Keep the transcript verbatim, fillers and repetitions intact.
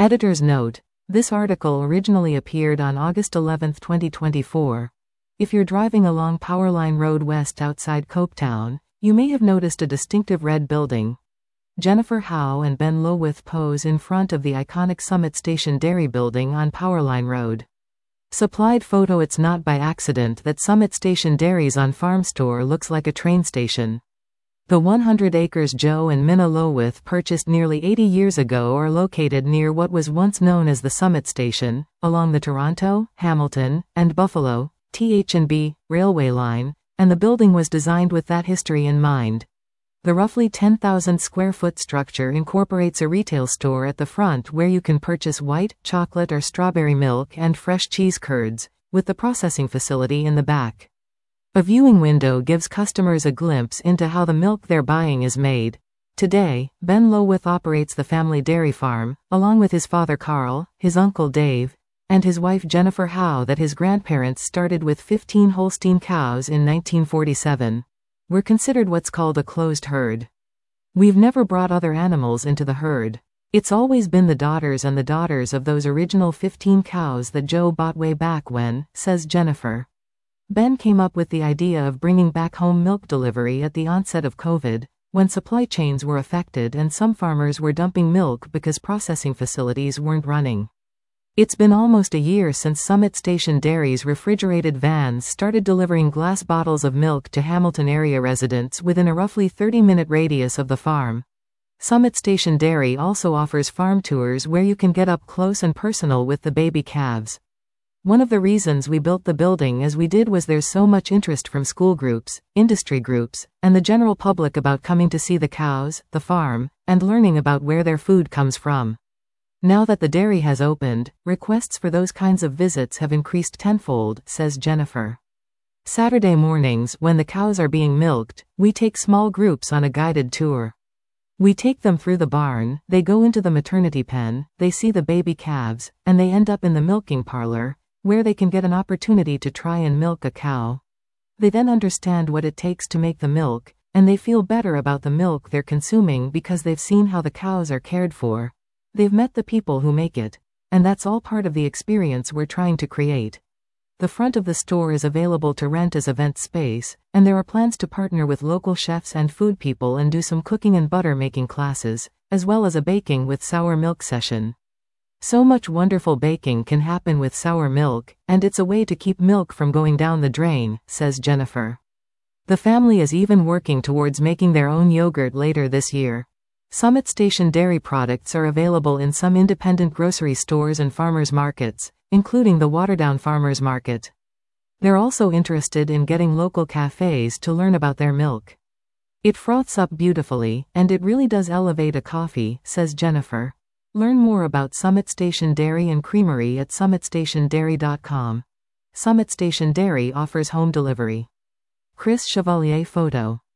Editor's note: this article originally appeared on August eleventh twenty twenty-four. If you're driving along Powerline Road West outside Copetown, you may have noticed a distinctive red building. Jennifer Howe and Ben Lowith pose in front of the iconic Summit Station Dairy building on Powerline Road. Supplied photo. It's not by accident that Summit Station Dairy's on-farm store looks like a train station. The one hundred acres Joe and Minna Lowith purchased nearly eighty years ago are located near what was once known as the Summit Station, along the Toronto, Hamilton, and Buffalo, T H and B, railway line, and the building was designed with that history in mind. The roughly ten thousand square foot structure incorporates a retail store at the front where you can purchase white, chocolate or strawberry milk and fresh cheese curds, with the processing facility in the back. A viewing window gives customers a glimpse into how the milk they're buying is made. Today, Ben Lowith operates the family dairy farm, along with his father Carl, his uncle Dave, and his wife Jennifer Howe that his grandparents started with fifteen Holstein cows in nineteen forty-seven. We're considered what's called a closed herd. We've never brought other animals into the herd. It's always been the daughters and the daughters of those original fifteen cows that Joe bought way back when, says Jennifer. Ben came up with the idea of bringing back home milk delivery at the onset of COVID, when supply chains were affected and some farmers were dumping milk because processing facilities weren't running. It's been almost a year since Summit Station Dairy's refrigerated vans started delivering glass bottles of milk to Hamilton area residents within a roughly thirty minute radius of the farm. Summit Station Dairy also offers farm tours where you can get up close and personal with the baby calves. One of the reasons we built the building as we did was there's so much interest from school groups, industry groups, and the general public about coming to see the cows, the farm, and learning about where their food comes from. Now that the dairy has opened, requests for those kinds of visits have increased tenfold, says Jennifer. Saturday mornings, when the cows are being milked, we take small groups on a guided tour. We take them through the barn, they go into the maternity pen, they see the baby calves, and they end up in the milking parlor, where they can get an opportunity to try and milk a cow. They then understand what it takes to make the milk, and they feel better about the milk they're consuming because they've seen how the cows are cared for. They've met the people who make it, and that's all part of the experience we're trying to create. The front of the store is available to rent as event space, and there are plans to partner with local chefs and food people and do some cooking and butter making classes, as well as a baking with sour milk session. So much wonderful baking can happen with sour milk, and it's a way to keep milk from going down the drain, says Jennifer. The family is even working towards making their own yogurt later this year. Summit Station Dairy products are available in some independent grocery stores and farmers markets, including the Waterdown Farmers Market. They're also interested in getting local cafes to learn about their milk. It froths up beautifully, and it really does elevate a coffee, says Jennifer. Learn more about Summit Station Dairy and Creamery at summit station dairy dot com. Summit Station Dairy offers home delivery. Chris Chevalier photo.